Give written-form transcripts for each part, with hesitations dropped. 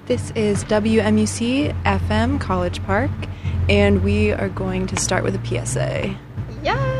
This is WMUC FM College Park, and we are going to start with a PSA. Yeah.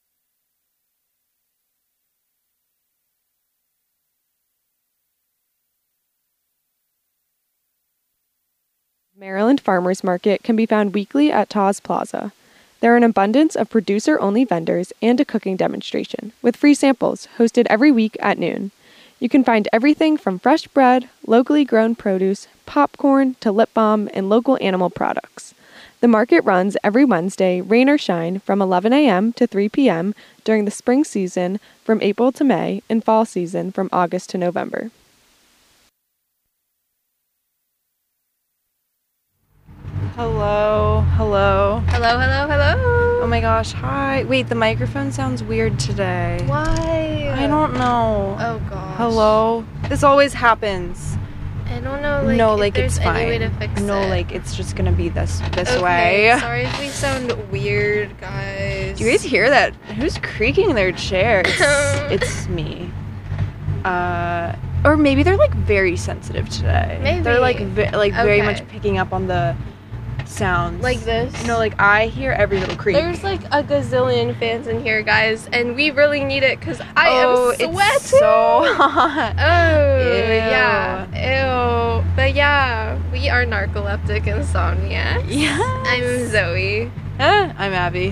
Maryland Farmers Market can be found weekly at Taws Plaza. There are an abundance of producer-only vendors and a cooking demonstration, with free samples hosted every week at noon. You can find everything from fresh bread, locally grown produce, popcorn, to lip balm, and local animal products. The market runs every Wednesday, rain or shine, from 11 a.m. to 3 p.m. during the spring season from April to May and fall season from August to November. Hello. Hello. Oh my gosh, hi. Wait, the microphone sounds weird today. Why? I don't know. Oh gosh. Hello? This always happens. I don't know, if it's there's fine. any way to fix it. It's just gonna be this Okay, way. Sorry if we sound weird, guys. Do you guys hear that? Who's creaking their chair? It's me. Or maybe they're very sensitive today. Maybe. They're very Okay. much picking up on the sounds. Like this? No, I hear every little creak. There's a gazillion fans in here, guys, and we really need it because I am sweating. It's so hot. Oh, Ew. yeah. Ew. But yeah, we are narcoleptic insomniacs. Yes. I'm Zoe. I'm Abby.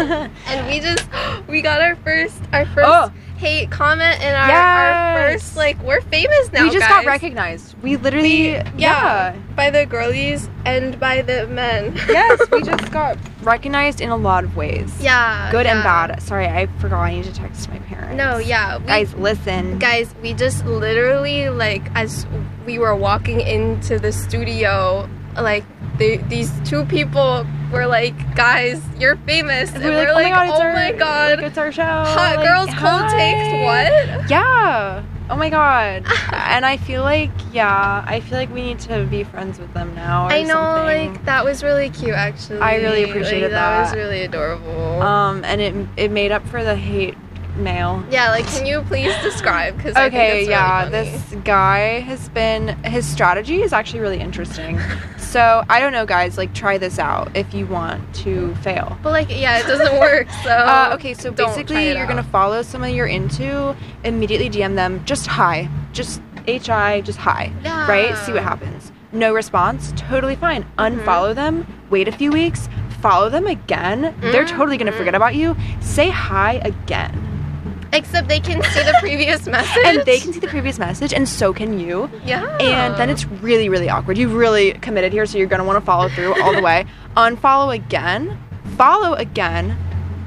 And we got our first Oh. hate comment and our Yes. first, we're famous now, We just guys. got recognized. We literally, By the girlies and by the men. Yes, we just got recognized in a lot of ways. Yeah. Good and yeah. bad. Sorry, I forgot I need to text my parents. No, yeah. Guys, listen. Guys, we just literally, as we were walking into the studio, these two people were like, guys, you're famous. And we're like, oh my god. It's our show. Hot girls, cold hi. takes, what? Yeah. Oh my god. And I feel like we need to be friends with them now or I know, something. that was really cute, actually. I really appreciated that. that. was really adorable. And it made up for the hate mail. Yeah, can you please describe? Because Okay, I think it's really funny. this guy his strategy is actually really interesting. So, I don't know, guys, try this out if you want to fail. But, it doesn't work, so... Okay, so don't basically, try it you're out. going to follow someone you're into, immediately DM them, just hi. Just HI, just hi. Yeah. Right? See what happens. No response, totally fine. Unfollow them, wait a few weeks, follow them again. They're totally going to forget about you. Say hi again. Except they can see the previous message. And they can see the previous message, and so can you. Yeah. And then it's really, really awkward. You've really committed here, so you're going to want to follow through all the way. Unfollow again. Follow again.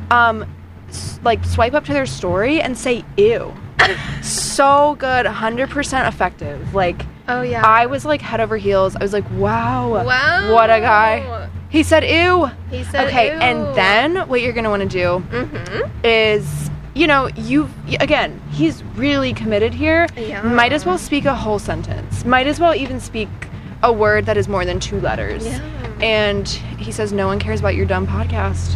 Swipe up to their story and say, ew. So good. 100% effective. Oh, yeah. I was, head over heels. I was like, wow. Wow. What a guy. He said, ew. He said, okay, ew. and then what you're going to want to do is... again, he's really committed here. Yeah. Might as well speak a whole sentence. Might as well even speak a word that is more than 2 letters. Yeah. And he says, no one cares about your dumb podcast.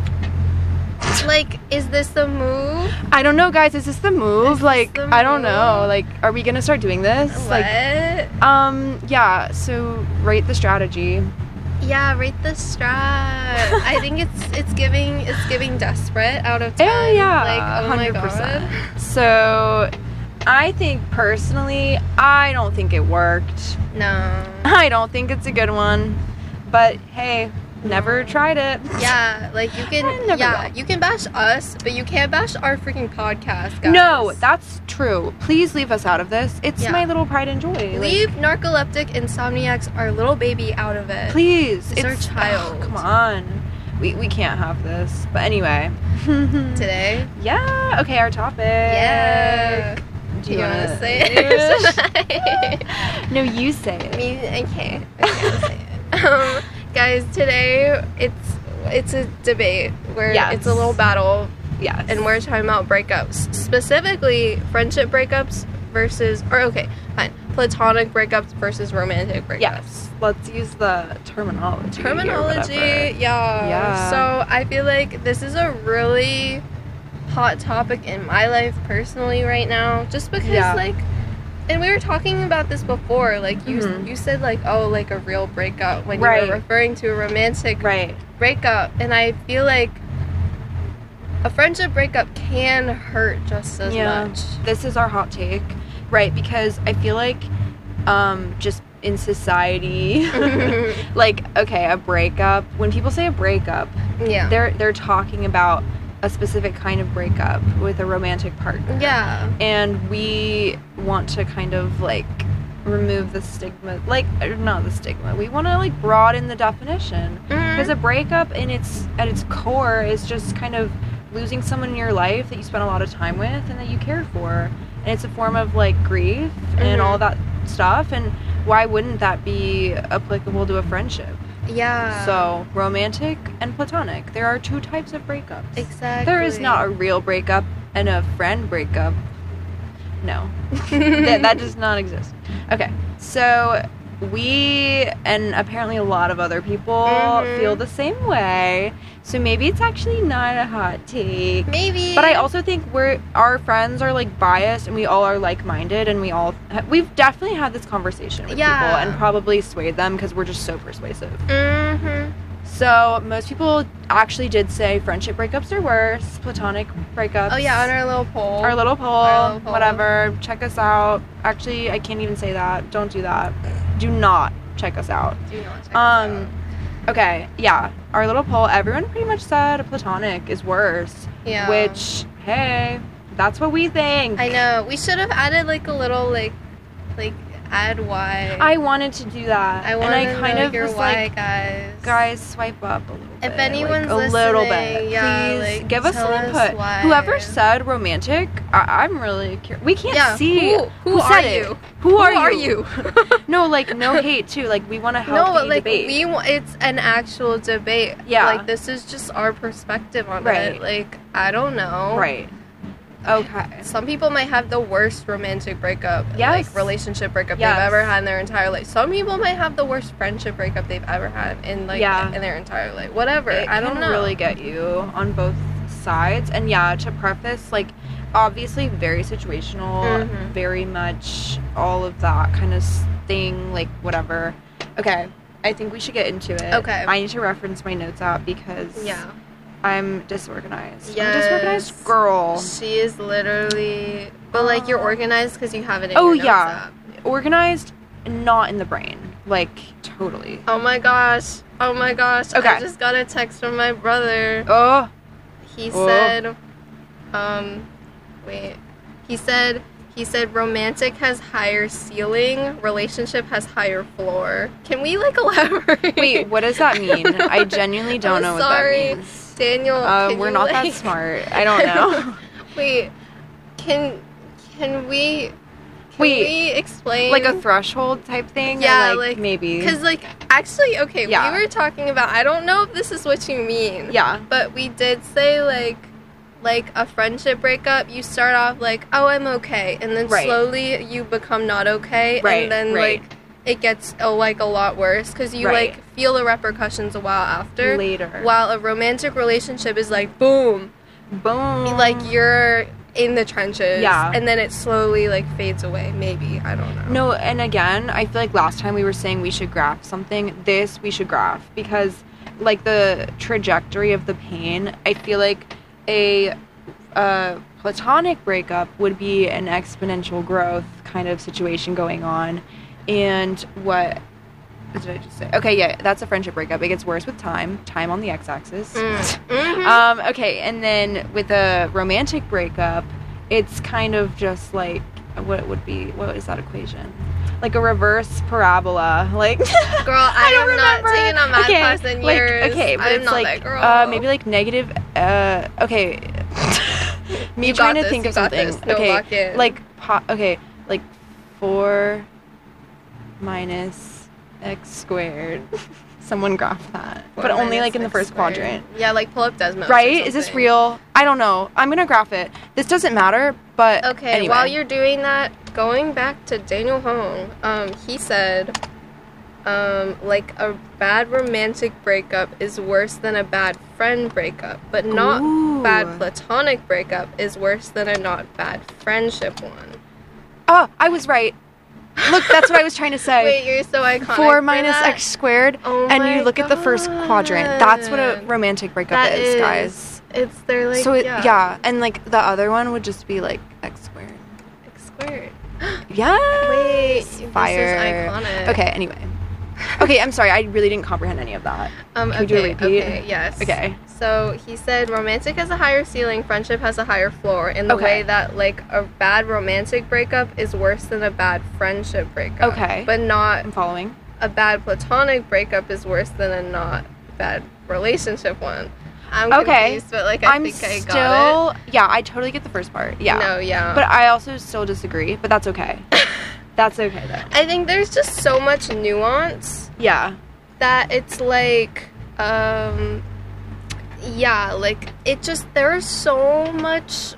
Is this the move? I don't know, guys. Is this the move? the I don't move? know. Are we going to start doing this? What? Yeah, so rate the strategy. Yeah, rate the strat. I think it's giving desperate out of 10. Oh, yeah. Oh 100%. my god. So, I think personally, I don't think it worked. No. I don't think it's a good one. But hey, never tried it. Yeah, you can you can bash us, but you can't bash our freaking podcast, guys. No, that's true. Please leave us out of this. It's Yeah. my little pride and joy. Leave narcoleptic insomniacs, our little baby, out of it. Please. It's our child. Come on. We can't have this. But anyway. Today. Yeah. Okay, our topic. Yeah. Do you want wanna to say it? No, you say it. Okay, I'll say it. Guys, today it's a debate where Yes. it's a little battle. Yes. And we're talking about breakups, specifically friendship breakups platonic breakups versus romantic breakups. Yes. Let's use the terminology. or Terminology, whatever. yeah. So I feel like this is a really hot topic in my life personally right now, just because And we were talking about this before. Like, you said, like, oh, like, a real breakup when you were referring to a romantic breakup. And I feel like a friendship breakup can hurt just as much. This is our hot take. Right, because I feel like just in society, like, okay, a breakup, when people say a breakup, they're talking about a specific kind of breakup with a romantic partner. Yeah. And we want to kind of, like, remove the stigma, like, not the stigma, we want to, like, broaden the definition. Because a breakup at its core is just kind of losing someone in your life that you spent a lot of time with and that you cared for. And it's a form of, like, grief and all that stuff. And why wouldn't that be applicable to a friendship? Yeah. So, romantic and platonic. There are two types of breakups. Exactly. There is not a real breakup and a friend breakup. No. that does not exist. Okay. So, we, and apparently a lot of other people, feel the same way. So maybe it's actually not a hot take. Maybe. But I also think our friends are, like, biased and we all are like-minded and we've definitely had this conversation with people and probably swayed them because we're just so persuasive. So most people actually did say friendship breakups are worse, platonic breakups. Oh yeah, on our little poll. Whatever. Check us out. Actually, I can't even say that. Don't do that. Do not check us out. Do not check us out. Okay, yeah. Our little poll, everyone pretty much said a platonic is worse. Yeah. Which, hey, that's what we think. I know. We should have added, like, a little, like add why. I wanted to do that. I wanted to know your was why, like, guys. Guys, swipe up a little bit. If anyone's like, listening, a little bit. yeah, please like, give us some tell input. why. Whoever said romantic, I'm really curious. We can't see who said are it. you? Who are you? No, like, no hate too. Like, we want to help you like, debate. it's an actual debate. Yeah. Like, this is just our perspective on it. Like, I don't know. Right. Okay. Some people might have the worst romantic breakup, Yes. like relationship breakup Yes. they've ever had in their entire life. Some people might have the worst friendship breakup they've ever had in their entire life. Whatever. I don't know. It can really get you on both sides. And yeah, to preface, like, obviously very situational, very much all of that kind of thing, like, whatever. Okay. I think we should get into it. Okay. I need to reference my notes app because I'm disorganized. Yes. I'm a disorganized girl. She is literally... But, like, you're organized because you have it in Oh, your notes yeah. app. Organized, not in the brain. Like, totally. Oh, my gosh. Okay. I just got a text from my brother. Oh. He said... Wait. He said romantic has higher ceiling, relationship has higher floor. Can we, like, elaborate? Wait, what does that mean? I genuinely don't know what that means. Daniel, we're not that smart. I don't know. Wait, can we explain? Like a threshold type thing? Yeah, or like maybe. Because, like, actually, okay, Yeah. we were talking about, I don't know if this is what you mean. Yeah. But we did say, like a friendship breakup, you start off like, oh, I'm okay. And then slowly you become not okay. Right, And then, like, it gets, like, a lot worse. Because you, like, feel the repercussions a while after. Later. While a romantic relationship is like, boom. Boom. Like, you're in the trenches. Yeah. And then it slowly, like, fades away. Maybe. I don't know. No, and again, I feel like last time we were saying we should graph something. This we should graph. Because, like, the trajectory of the pain, I feel like a platonic breakup would be an exponential growth kind of situation going on. And what did I just say? Okay, yeah, that's a friendship breakup. It gets worse with time on the x-axis. Okay, and then with a romantic breakup, it's kind of just like, what is that equation? Like a reverse parabola. Like, girl, I am not taking a math class in like, years. Okay, but I'm it's not like, that girl. maybe like negative, okay. Me You trying got to think this, of you got something. this. No, Okay, lock in. like, like 4 minus x squared. Someone graph that. But only like in the first quadrant. Yeah, like pull up Desmos. Right? Is this real? I don't know. I'm gonna graph it. This doesn't matter, but Okay, anyway. while you're doing that, going back to Daniel Hong, he said, like, a bad romantic breakup is worse than a bad friend breakup, but not Ooh. bad platonic breakup is worse than a not bad friendship one. Oh, I was right. Look, that's what I was trying to say. Wait, you're so iconic. 4 minus x squared, and you look at the first quadrant. That's what a romantic breakup is, guys. They're like, so yeah, and like the other one would just be like x squared. X squared. Yes. Wait, fire. This is iconic. Okay, anyway. Okay, I'm sorry. I really didn't comprehend any of that. Can you do a repeat? Okay, yes. Okay. So he said romantic has a higher ceiling, friendship has a higher floor, in the way that, like, a bad romantic breakup is worse than a bad friendship breakup. Okay. But not... I'm following. A bad platonic breakup is worse than a not bad relationship one. I'm confused, but, like, I think I got it. Yeah, I totally get the first part. Yeah. No, yeah. But I also still disagree, but that's okay. That's okay, though. I think there's just so much nuance. Yeah. That it's, like, yeah, like, it just, there's so much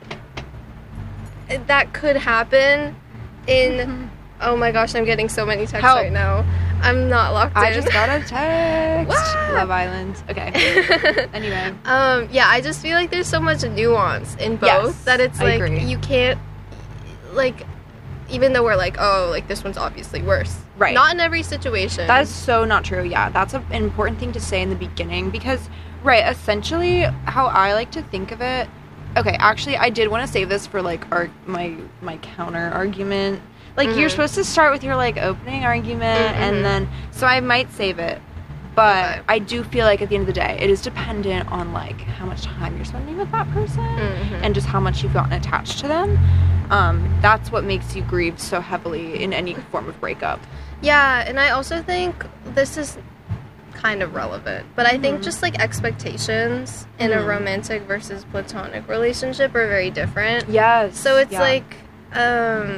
that could happen in, oh my gosh, I'm getting so many texts right now. I'm not locked in. I just got a text. Love Island. Okay. Anyway. Yeah, I just feel like there's so much nuance in both that it's, like, you can't, like, even though we're like, oh, like, this one's obviously worse. Right. Not in every situation. That is so not true. Yeah, that's an important thing to say in the beginning because... Right, essentially, how I like to think of it... Okay, actually, I did want to save this for, like, my counter-argument. Like, you're supposed to start with your, like, opening argument, and then... So I might save it. But I do feel like, at the end of the day, it is dependent on, like, how much time you're spending with that person, and just how much you've gotten attached to them. That's what makes you grieve so heavily in any form of breakup. Yeah, and I also think this is... kind of relevant, but I think just like expectations in a romantic versus platonic relationship are very different. Yes. So it's like I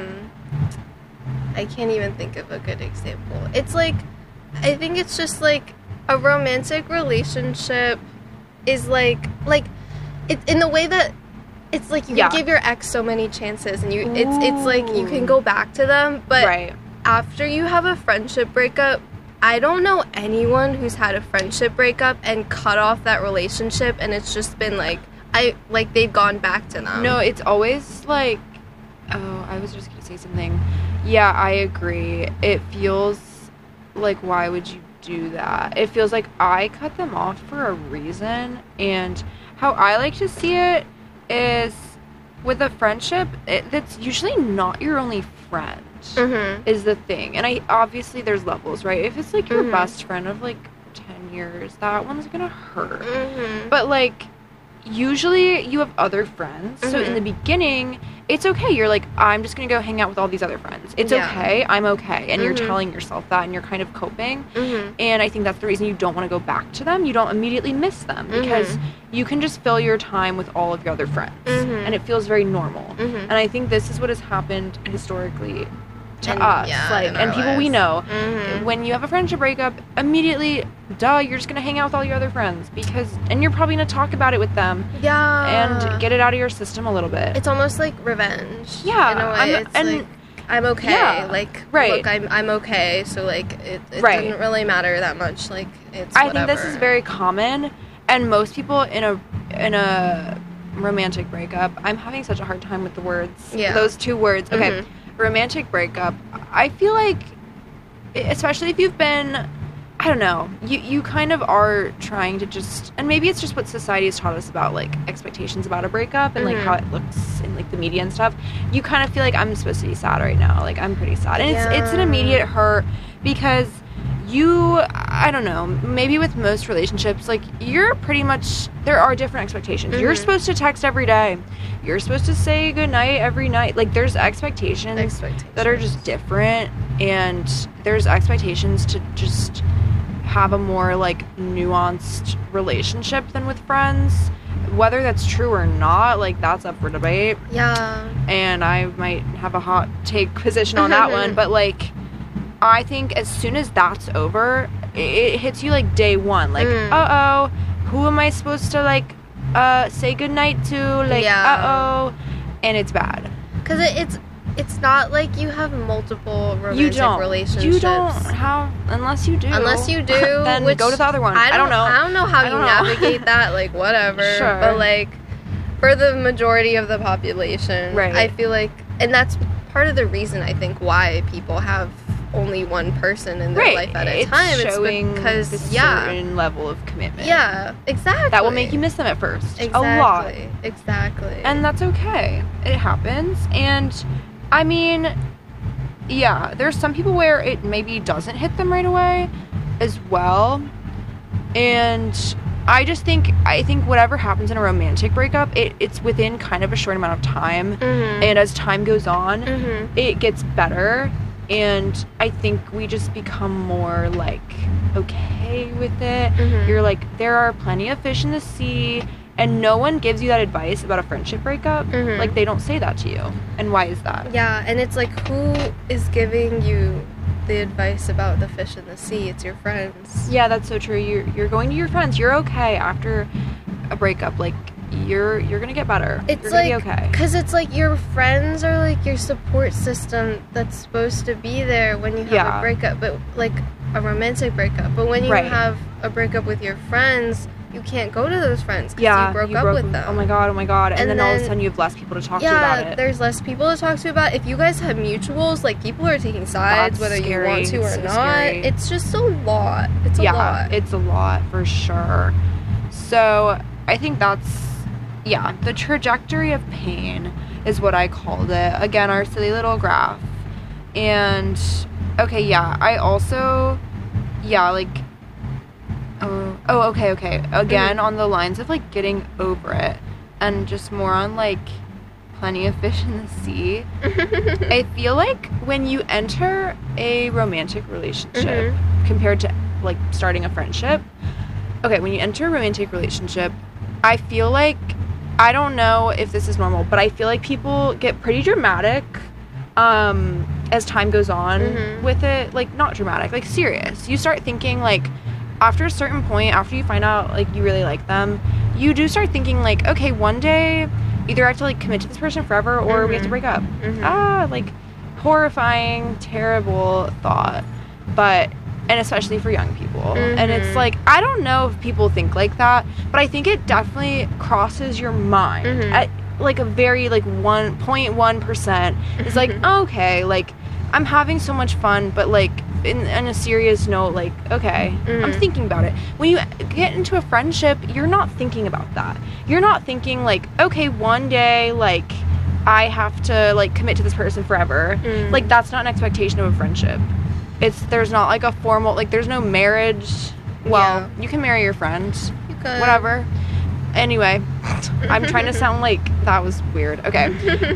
can't even think of a good example. It's like I think it's just like a romantic relationship is like it in the way that it's like you can give your ex so many chances and it's like you can go back to them, but after you have a friendship breakup, I don't know anyone who's had a friendship breakup and cut off that relationship and it's just been like they've gone back to them. No, it's always like, oh, I was just gonna say something. Yeah, I agree. It feels like, why would you do that? It feels like I cut them off for a reason, and how I like to see it is with a friendship, that's usually not your only friend. Is the thing. And obviously there's levels, right? If it's like your best friend of like 10 years, that one's gonna hurt. But like usually you have other friends, so in the beginning it's okay. You're like, I'm just gonna go hang out with all these other friends. It's okay, I'm okay. And you're telling yourself that, and you're kind of coping. And I think that's the reason you don't want to go back to them. You don't immediately miss them because you can just fill your time with all of your other friends, and it feels very normal. And I think this is what has happened historically to us, like, and people we know. When you have a friendship breakup, immediately, you're just gonna hang out with all your other friends and you're probably gonna talk about it with them, and get it out of your system a little bit. It's almost like revenge. Yeah, in a way. Like, I'm okay. Like, look, I'm okay. So like, it doesn't really matter that much. Like, it's. I think this is very common, and most people in a romantic breakup. I'm having such a hard time with the words. Yeah. Those two words. Okay. Romantic breakup, I feel like, especially if you've been, I don't know, you kind of are trying to just, and maybe it's just what society has taught us about, like, expectations about a breakup and, like, how it looks in, like, the media and stuff. You kind of feel like, I'm supposed to be sad right now. Like, I'm pretty sad. And it's an immediate hurt because I don't know, maybe with most relationships, like, you're pretty much, there are different expectations. You're supposed to text every day. You're supposed to say goodnight every night. Like, there's expectations that are just different, and there's expectations to just have a more, like, nuanced relationship than with friends. Whether that's true or not, like, that's up for debate. Yeah. And I might have a hot take position on that one, but, like, I think as soon as that's over, it hits you like day one. Like, who am I supposed to, like, say goodnight to? Like, and it's bad. Because it's not like you have multiple romantic relationships. You don't have, unless you do. Then go to the other one. I don't know. I don't know how you navigate that, like, whatever. Sure. But, like, for the majority of the population, I feel like, and that's part of the reason I think why people have only one person in their life at a time. Showing it's because a certain level of commitment. Yeah, exactly. That will make you miss them at first. Exactly. A lot. Exactly. And that's okay. It happens. And I mean, yeah, there's some people where it maybe doesn't hit them right away as well. And I think whatever happens in a romantic breakup, it's within kind of a short amount of time. Mm-hmm. And as time goes on, mm-hmm. it gets better. And I think we just become more, like, okay with it. Mm-hmm. You're like, there are plenty of fish in the sea, and no one gives you that advice about a friendship breakup. Mm-hmm. Like, they don't say that to you. And why is that? Yeah, and it's like, who is giving you the advice about the fish in the sea? It's your friends. Yeah, that's so true. You're going to your friends. You're okay after a breakup. Like, you're gonna get better. It's you're like, gonna be okay. because it's like your friends are like your support system that's supposed to be there when you have a breakup, but like a romantic breakup. But when you have a breakup with your friends, you can't go to those friends because you broke up with them. Oh my god. And then all of a sudden you have less people to talk to about it. Yeah, there's less people to talk to about it. If you guys have mutuals, like, people are taking sides, whether you want to or not. Scary. It's just a lot. It's a lot. Yeah, it's a lot for sure. So I think that's, the trajectory of pain is what I called it. Again, our silly little graph. And, okay, I also, like, okay. Again, on the lines of, like, getting over it, and just more on, like, plenty of fish in the sea. I feel like when you enter a romantic relationship, compared to, like, starting a friendship, when you enter a romantic relationship, I feel like, I don't know if this is normal, but I feel like people get pretty dramatic as time goes on with it. Like, not dramatic, like, serious. You start thinking, like, after a certain point, after you find out, like, you really like them, you do start thinking, like, okay, one day, either I have to, like, commit to this person forever, or we have to break up. Like, horrifying, terrible thought. But, and especially for young people. And it's like, I don't know if people think like that, but I think it definitely crosses your mind at, like, a very, like, 1.1%. It's like, okay, like, I'm having so much fun, but, like, in a serious note, like, okay, I'm thinking about it. When you get into a friendship, you're not thinking about that. You're not thinking, like, okay, one day, like, I have to, like, commit to this person forever. Like, that's not an expectation of a friendship. There's not, like, a formal, like, there's no marriage. Well, you can marry your friends. You could. Whatever. Anyway, I'm trying to sound like that was weird. Okay.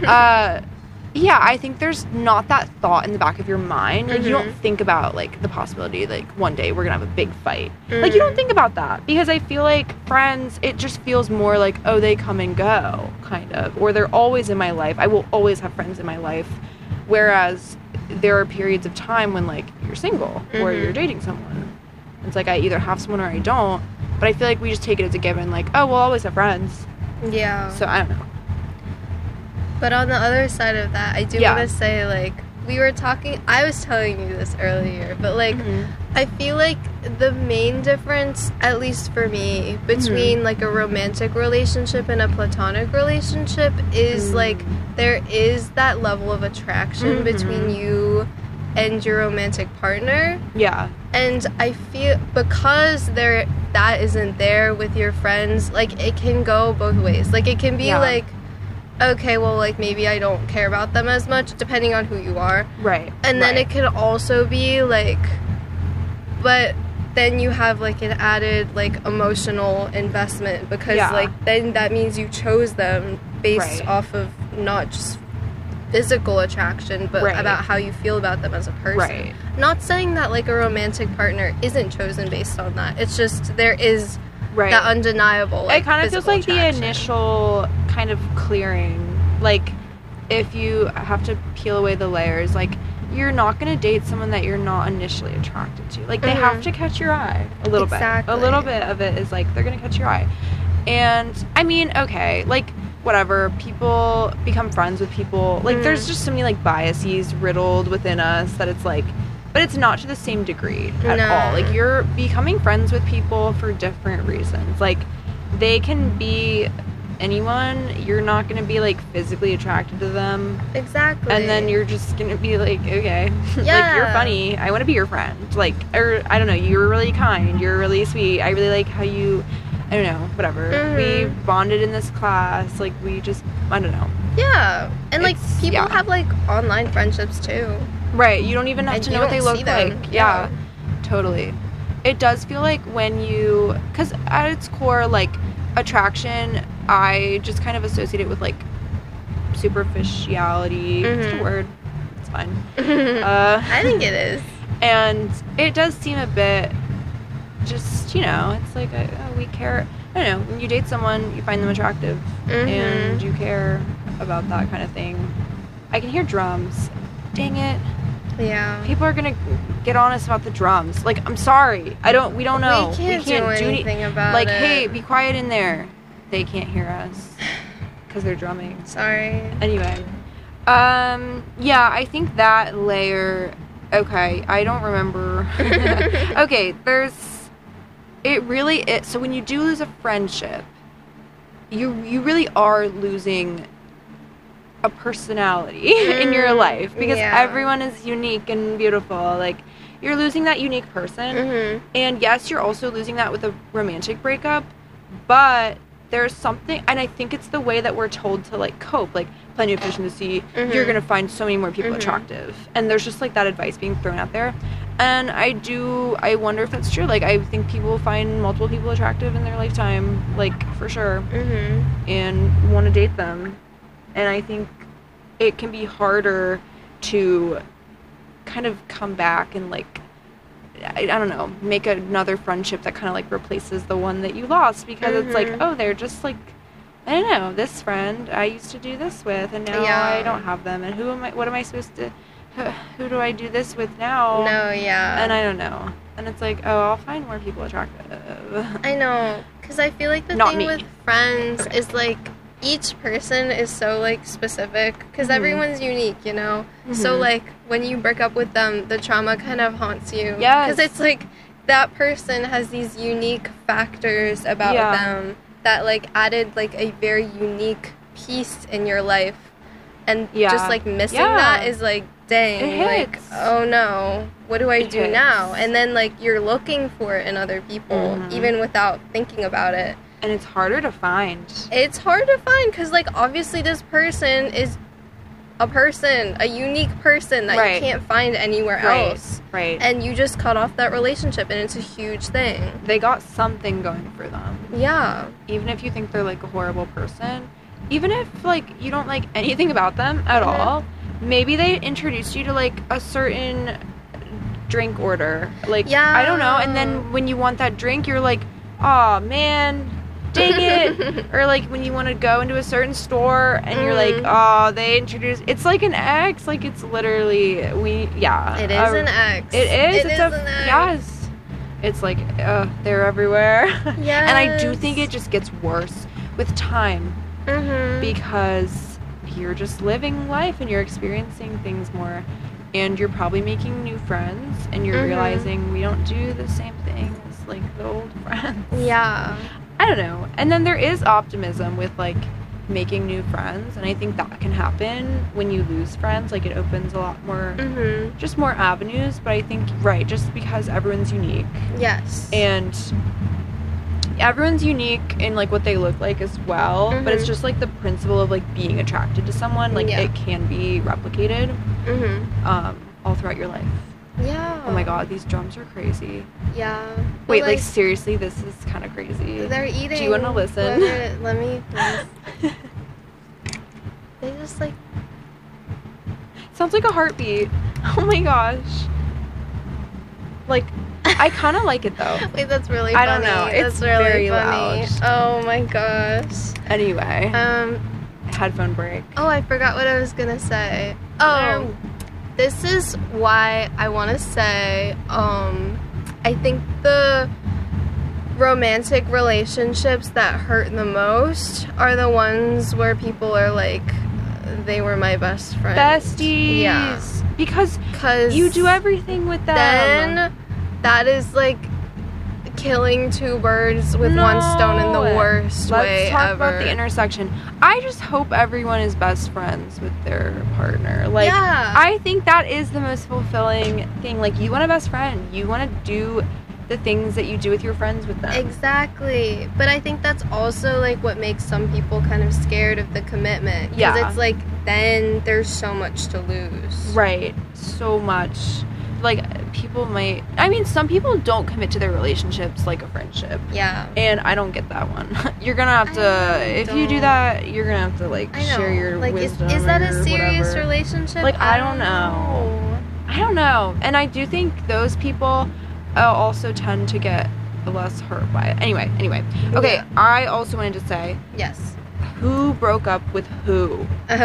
I think there's not that thought in the back of your mind. Like, you don't think about, like, the possibility, like, one day we're gonna have a big fight. Like, you don't think about that. Because I feel like friends, it just feels more like, oh, they come and go, kind of. Or they're always in my life. I will always have friends in my life. Whereas there are periods of time when, like, you're single or you're dating someone. It's like, I either have someone or I don't. But I feel like we just take it as a given, like, oh, we'll always have friends. Yeah. So, I don't know. But on the other side of that, I do want to say, like, I was telling you this earlier, but, like, I feel like the main difference, at least for me, between, like, a romantic relationship and a platonic relationship is, like, there is that level of attraction between you and your romantic partner. Yeah. And I feel, because that isn't there with your friends, like, it can go both ways. Like, it can be, like, okay, well, like, maybe I don't care about them as much, depending on who you are. Right. And then it can also be, like, but then you have, like, an added, like, emotional investment, because, like, then that means you chose them based off of not just physical attraction, but about how you feel about them as a person. Right. Not saying that, like, a romantic partner isn't chosen based on that. It's just, there is that undeniable, like, it kind of feels like attraction. the initial kind of clearing. Like, if you have to peel away the layers, like, you're not going to date someone that you're not initially attracted to. Like, they have to catch your eye a little bit. A little bit of it is, like, they're going to catch your eye. And, I mean, okay, like, whatever, people become friends with people. Like, there's just so many, like, biases riddled within us that it's, like, but it's not to the same degree at all. Like, you're becoming friends with people for different reasons. Like, they can be anyone, you're not going to be, like, physically attracted to them. Exactly. And then you're just going to be like, okay. Yeah. Like, you're funny. I want to be your friend. Like, or, I don't know, you're really kind. You're really sweet. I really like how you, I don't know, whatever. We bonded in this class. Like, we just, I don't know. Yeah. And, like, people have, like, online friendships, too. Right. You don't even have to know what they look like. Yeah. Totally. It does feel like when you, because at its core, like, attraction, I just kind of associate it with, like, superficiality. It's a word. It's fine. I think it is. And it does seem a bit just, you know, it's like, we care. I don't know. When you date someone, you find them attractive. And you care about that kind of thing. I can hear drums. Dang it. Yeah. People are gonna get honest about the drums. Like, I'm sorry. We don't know. We can't do anything about like, it. hey, be quiet in there. They can't hear us. Because they're drumming. Sorry. Anyway. Yeah, I think that layer... Okay, I don't remember. Okay, so when you do lose a friendship, you really are losing a personality in your life, because everyone is unique and beautiful. Like, you're losing that unique person, and yes, you're also losing that with a romantic breakup, but there's something, and I think it's the way that we're told to, like, cope. Like, plenty of fish in the sea, you're gonna find so many more people attractive, and there's just, like, that advice being thrown out there. And I wonder if that's true. Like, I think people find multiple people attractive in their lifetime, like, for sure, and want to date them. And I think it can be harder to kind of come back and, like, I don't know, make another friendship that kind of, like, replaces the one that you lost, because it's like, oh, they're just, like, I don't know, this friend I used to do this with, and now I don't have them, and what am I supposed to, who do I do this with now? No, yeah. And I don't know. And it's like, oh, I'll find more people attractive. I know, because I feel like the thing with friends is, like, each person is so, like, specific, because everyone's unique, you know? So, like, when you break up with them, the trauma kind of haunts you. Yes. Because it's, like, that person has these unique factors about them that, like, added, like, a very unique piece in your life. And just, like, missing that is, like, dang, like, oh, no, what do I do now? And then, like, you're looking for it in other people, even without thinking about it. And it's harder to find. It's hard to find because, like, obviously this person is a unique person that you can't find anywhere else. Right. And you just cut off that relationship, and it's a huge thing. They got something going for them. Yeah. Even if you think they're, like, a horrible person, even if, like, you don't like anything about them at all, maybe they introduced you to, like, a certain drink order. Like, I don't know. And then when you want that drink, you're like, aw, man, dang it. Or, like, when you want to go into a certain store and you're like, oh, they introduced, it's like an ex. Like, it's literally, It is an ex. It is. It's an ex. Yes. It's like, they're everywhere. Yes. And I do think it just gets worse with time. Because you're just living life and you're experiencing things more. And you're probably making new friends. And you're realizing we don't do the same thing as, like, the old friends. Yeah. I don't know. And then there is optimism with, like, making new friends, and I think that can happen when you lose friends. Like, it opens a lot more, just more avenues. But I think, just because everyone's unique. Yes. And everyone's unique in, like, what they look like as well. But it's just, like, the principle of, like, being attracted to someone. Like, it can be replicated all throughout your life. Yeah. Oh my god, these drums are crazy. Yeah. Wait, like, seriously, this is kind of crazy. They're eating. Do you want to listen? Let me. They just, like. Sounds like a heartbeat. Oh my gosh. Like, I kind of like it though. Wait, that's really funny. I don't know. It's really very funny. Loud. Oh my gosh. Anyway. Headphone break. Oh, I forgot what I was gonna say. Oh. This is why I want to say, I think the romantic relationships that hurt the most are the ones where people are like, they were my best friend. Besties. Yeah. Because you do everything with them. Then that is, like, killing two birds with one stone in the worst way ever. Let's talk about the intersection. I just hope everyone is best friends with their partner. Like, yeah. I think that is the most fulfilling thing. Like, you want a best friend. You want to do the things that you do with your friends with them. Exactly. But I think that's also, like, what makes some people kind of scared of the commitment. Because it's like, then there's so much to lose. Right. So much. Like, people might... I mean, some people don't commit to their relationships like a friendship. Yeah. And I don't get that one. You're gonna have to... If you do that, you're gonna have to, like, share your wisdom. Is that a serious relationship? Like, I don't know. I don't know. And I do think those people also tend to get less hurt by it. Anyway. Okay, yeah. I also wanted to say... Yes. Who broke up with who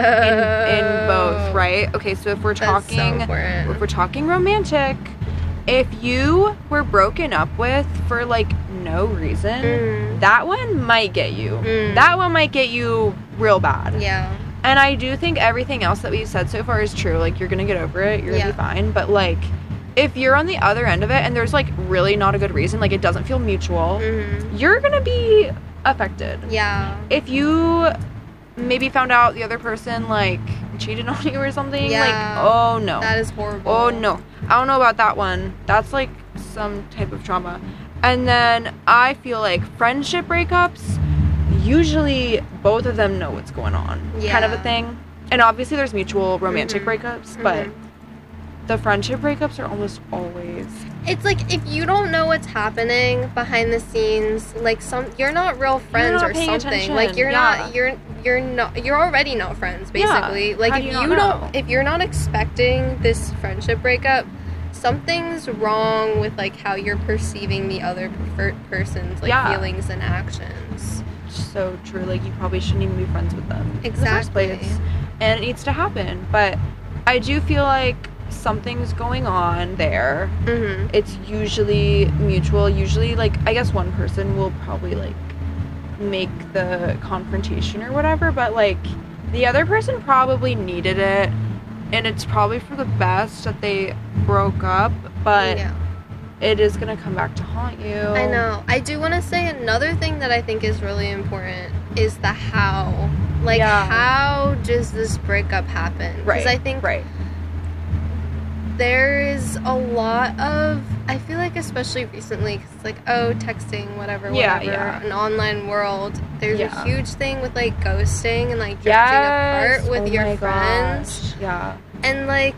in both, right? Okay, so if we're talking romantic, if you were broken up with for like no reason, that one might get you. That one might get you real bad. Yeah. And I do think everything else that we've said so far is true. Like, you're gonna get over it, you're gonna be fine. But like, if you're on the other end of it and there's like really not a good reason, like it doesn't feel mutual, you're gonna be affected. Yeah. If you maybe found out the other person like cheated on you or something, like, oh no. That is horrible. Oh no. I don't know about that one. That's like some type of trauma. And then I feel like friendship breakups, usually both of them know what's going on. Kind of a thing. And obviously there's mutual romantic breakups, but the friendship breakups are almost always... It's like, if you don't know what's happening behind the scenes, like, you're not real friends or something. Attention. Like, you're already not friends, basically. Like, if you're not expecting this friendship breakup, something's wrong with, like, how you're perceiving the other person's, like, feelings and actions. So true. Like, you probably shouldn't even be friends with them. Exactly. In the first place. And it needs to happen. But I do feel like something's going on there. It's usually mutual. Usually, like, I guess one person will probably, like, make the confrontation or whatever, but, like, the other person probably needed it, and it's probably for the best that they broke up, but it is gonna come back to haunt you. I know. I do want to say another thing that I think is really important is the how. Like, how does this breakup happen? Because I think there is a lot of, I feel like, especially recently, because it's like, texting, whatever, an online world, there's a huge thing with, like, ghosting and, like, drifting apart with your friends. And, like,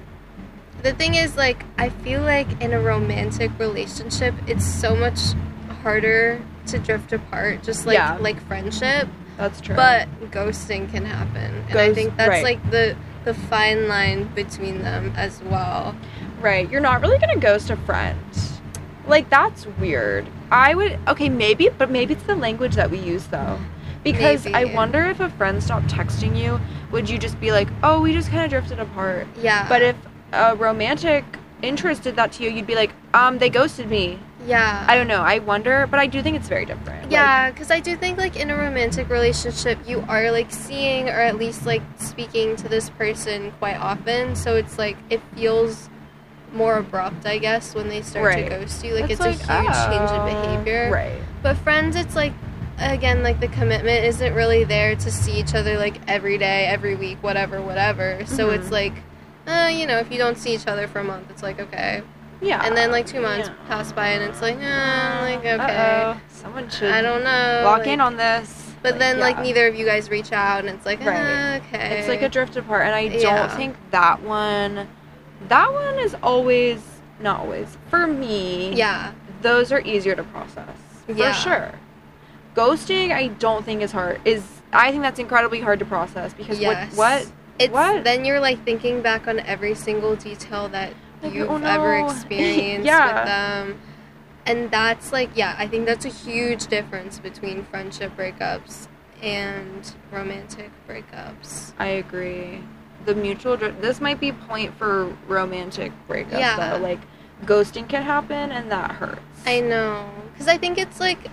the thing is, like, I feel like in a romantic relationship, it's so much harder to drift apart, just like friendship. That's true. But ghosting can happen. And I think that's, like, the fine line between them as well. Right. You're not really going to ghost a friend. Like, that's weird. I would... Okay, maybe, but maybe it's the language that we use, though. Because I wonder if a friend stopped texting you, would you just be like, oh, we just kind of drifted apart? Yeah. But if a romantic interest did that to you, you'd be like, they ghosted me. Yeah. I don't know. I wonder, but I do think it's very different. Yeah, because I do think, like, in a romantic relationship, you are, like, seeing or at least, like, speaking to this person quite often. So it's, like, it feels more abrupt, I guess, when they start to ghost you. Like, it's like, a huge change in behavior. Right. But friends, it's, like, again, like, the commitment isn't really there to see each other, like, every day, every week, whatever. So it's, like, you know, if you don't see each other for a month, it's, like, okay. Yeah. And then, like, 2 months pass by, and it's like, okay. Someone should... I don't know. Lock in on this. But then, like, neither of you guys reach out, and it's like, okay. It's like a drift apart, and I don't think that one is always... Not always. For me... Yeah. Those are easier to process. For sure. Ghosting, I don't think is hard. I think that's incredibly hard to process, because what? Then you're, like, thinking back on every single detail that you've ever experienced with them. And that's, like, I think that's a huge difference between friendship breakups and romantic breakups. I agree. The mutual... This might be a point for romantic breakups, though. Like, ghosting can happen, and that hurts. I know. Because I think it's, like...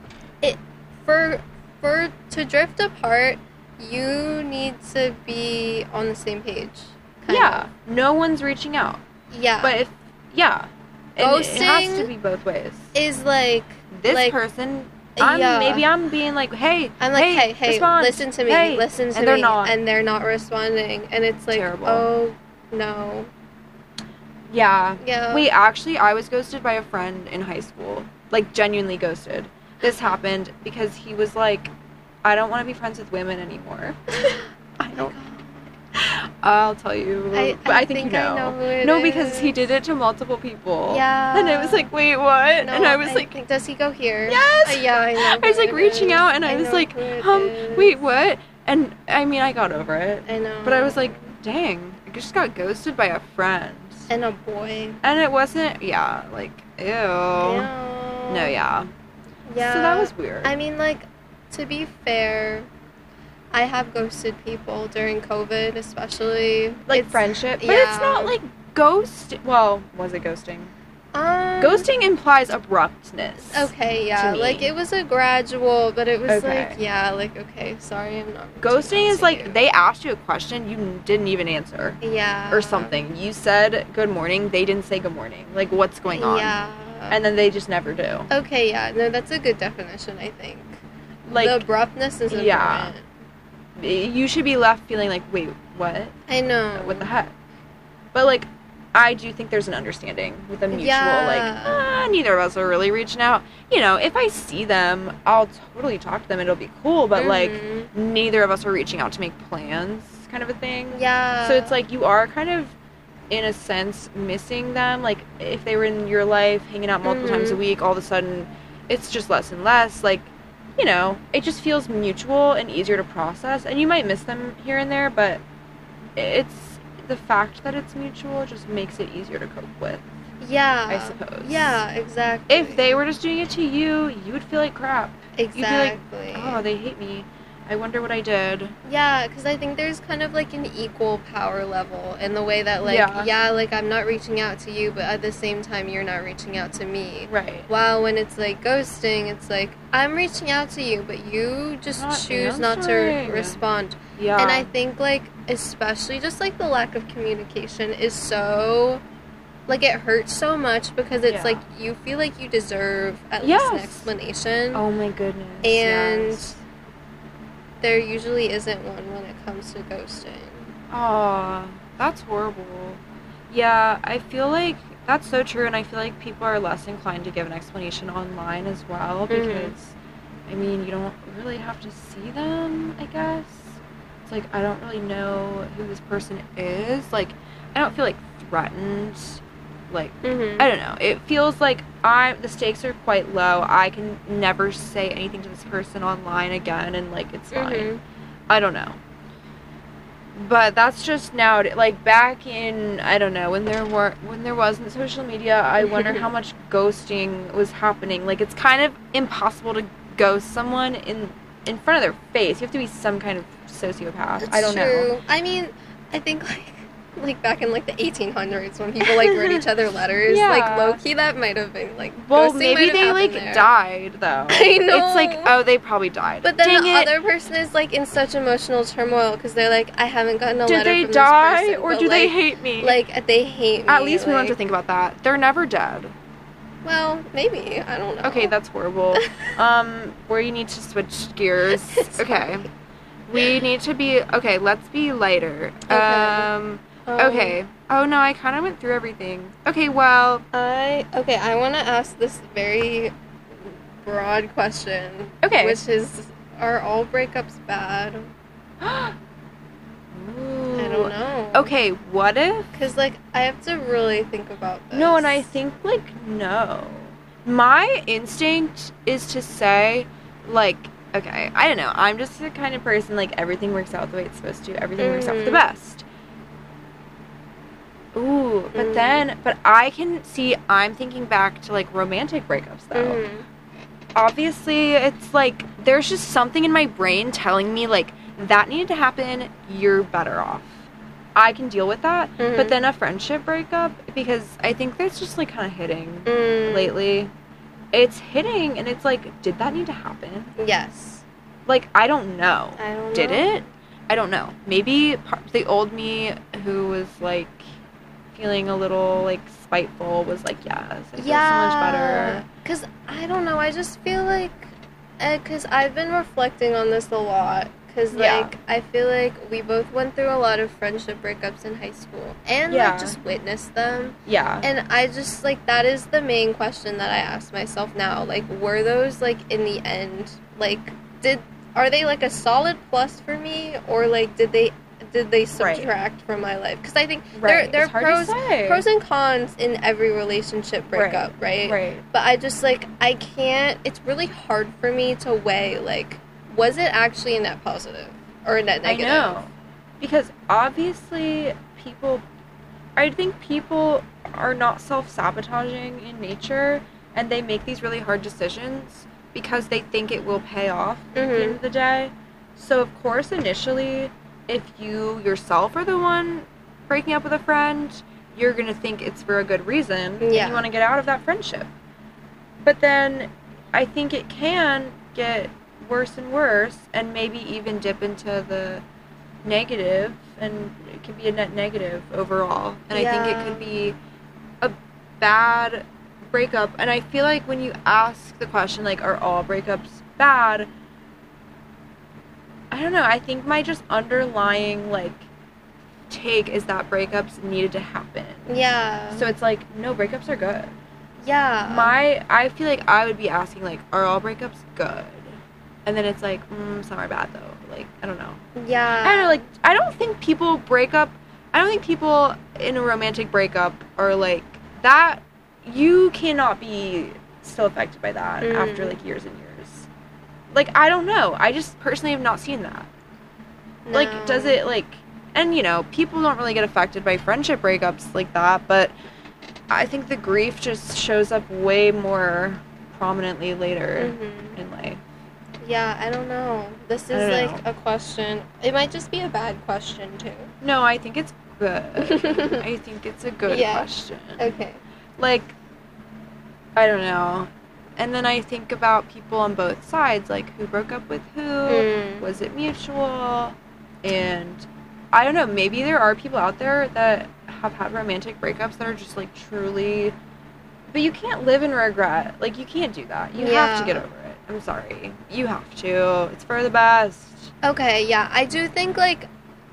To drift apart, you need to be on the same page. Kind of. No one's reaching out. Yeah. But ghosting it has to be both ways. Is like this person. Maybe I'm being like, hey, I'm like, hey, respond. Listen to me, hey. listen to and me, they're not responding, and it's like, terrible. Oh no. Yeah. Yeah. Wait, actually, I was ghosted by a friend in high school. Like, genuinely ghosted. This happened because he was like, I don't want to be friends with women anymore. I don't. I'll tell you. But I think you know. I know who it no, because he did it to multiple people. Yeah. And I was like, wait, what? No, and I was like, does he go here? Yes. Yeah, I know. I was like reaching out, and I was like, wait, what? And I mean, I got over it. I know. But I was like, dang, I just got ghosted by a friend. And a boy. And it wasn't, like, ew. No, yeah. Yeah. So that was weird. I mean, like, to be fair, I have ghosted people during COVID, especially. Like, friendship. But it's not, like, ghost. Well, was it ghosting? Ghosting implies abruptness. Okay, yeah. Like, it was a gradual, but it was like, okay, sorry, I'm not. Ghosting is like, they asked you a question, you didn't even answer. Yeah. Or something. You said good morning, they didn't say good morning. Like, what's going on? Yeah. And then they just never do. Okay, yeah. No, that's a good definition, I think. Like, the abruptness is important. Yeah. You should be left feeling like, wait, what? I know. What the heck? But, like, I do think there's an understanding with a mutual, neither of us are really reaching out. You know, if I see them, I'll totally talk to them. It'll be cool. But, like, neither of us are reaching out to make plans kind of a thing. Yeah. So it's like you are kind of, in a sense, missing them. Like, if they were in your life, hanging out multiple times a week, all of a sudden, it's just less and less. Like, you know, it just feels mutual and easier to process. And you might miss them here and there, but it's the fact that it's mutual just makes it easier to cope with. Yeah. I suppose. Yeah, exactly. If they were just doing it to you, you would feel like crap. Exactly. You'd be like, oh, they hate me. I wonder what I did. Yeah, because I think there's kind of like an equal power level in the way that, like, like, I'm not reaching out to you, but at the same time, you're not reaching out to me. Right. While when it's like ghosting, it's like, I'm reaching out to you, but you just choose not to respond. Yeah. And I think, like, especially just like the lack of communication is so, like, it hurts so much because it's like you feel like you deserve at least an explanation. Oh my goodness. And there usually isn't one when it comes to ghosting. Aw, that's horrible. Yeah, I feel like that's so true, and I feel like people are less inclined to give an explanation online as well because, I mean, you don't really have to see them, I guess. It's like, I don't really know who this person is. Like, I don't feel, like, threatened. Like, I don't know. It feels like the stakes are quite low. I can never say anything to this person online again, and, like, it's fine. I don't know. But that's just now, like, back in, I don't know, when there wasn't social media, I wonder how much ghosting was happening. Like, it's kind of impossible to ghost someone in front of their face. You have to be some kind of sociopath. I don't know. I mean, I think, like back in, like, the 1800s when people, like, wrote each other letters, like, low-key that might have been, like, well, maybe they, like, died, though. I know. It's like, oh, they probably died. But then other person is, like, in such emotional turmoil because they're like, I haven't gotten a letter from this person. Did they die, or do they hate me? Like, they hate me. At least we don't have to think about that. They're never dead. Well, maybe. I don't know. Okay, that's horrible. We need to switch gears. Okay. We need to be... Okay, let's be lighter. Okay. Oh, no, I kind of went through everything. Okay, well... I want to ask this very broad question. Okay. Which is, are all breakups bad? I don't know. Okay, what if... Because, like, I have to really think about this. No, and I think, like, no. My instinct is to say, like... Okay, I don't know. I'm just the kind of person, like, everything works out the way it's supposed to. Everything works out for the best. Ooh, but I can see, I'm thinking back to, like, romantic breakups, though. Obviously, it's, like, there's just something in my brain telling me, like, that needed to happen, you're better off. I can deal with that. But then a friendship breakup, because I think that's just, like, kind of hitting lately. It's hitting, and it's like, did that need to happen? Yes. Like, I don't know. Did it? I don't know. Maybe the old me who was, like, feeling a little, like, spiteful was like, yes, I feel so much better. Because, I don't know, I just feel like, because I've been reflecting on this a lot, because, like, I feel like we both went through a lot of friendship breakups in high school, and, like, just witnessed them. Yeah. And I just, like, that is the main question that I ask myself now. Like, were those, like, in the end, like, are they, like, a solid plus for me, or, like, did they subtract from my life? Because I think there are pros and cons in every relationship breakup, right? But I just, like, I can't, it's really hard for me to weigh, like, was it actually a net positive or a net negative? I know. Because obviously I think people are not self-sabotaging in nature, and they make these really hard decisions because they think it will pay off at the end of the day. So, of course, initially, if you yourself are the one breaking up with a friend, you're going to think it's for a good reason. And you want to get out of that friendship. But then I think it can get worse and worse, and maybe even dip into the negative, and it can be a net negative overall. And I think it could be a bad breakup. And I feel like when you ask the question, like, are all breakups bad? I don't know. I think my just underlying, like, take is that breakups needed to happen. Yeah. So it's like, no, breakups are good. Yeah. I feel like I would be asking, like, are all breakups good? And then it's like, some are bad, though. Like, I don't know. Yeah. I don't know, like, I don't think people in a romantic breakup are, like, that, you cannot be still affected by that after, like, years and years. Like, I don't know. I just personally have not seen that. No. Like, does it, like, and, you know, people don't really get affected by friendship breakups like that, but I think the grief just shows up way more prominently later in life. Yeah, I don't know. This is, like, a question. It might just be a bad question, too. No, I think it's good. I think it's a good question. Okay. Like, I don't know. And then I think about people on both sides, like, who broke up with who? Was it mutual? And I don't know, maybe there are people out there that have had romantic breakups that are just, like, truly... But you can't live in regret. Like, you can't do that. You have to get over it. I'm sorry. You have to. It's for the best. Okay, yeah. I do think, like,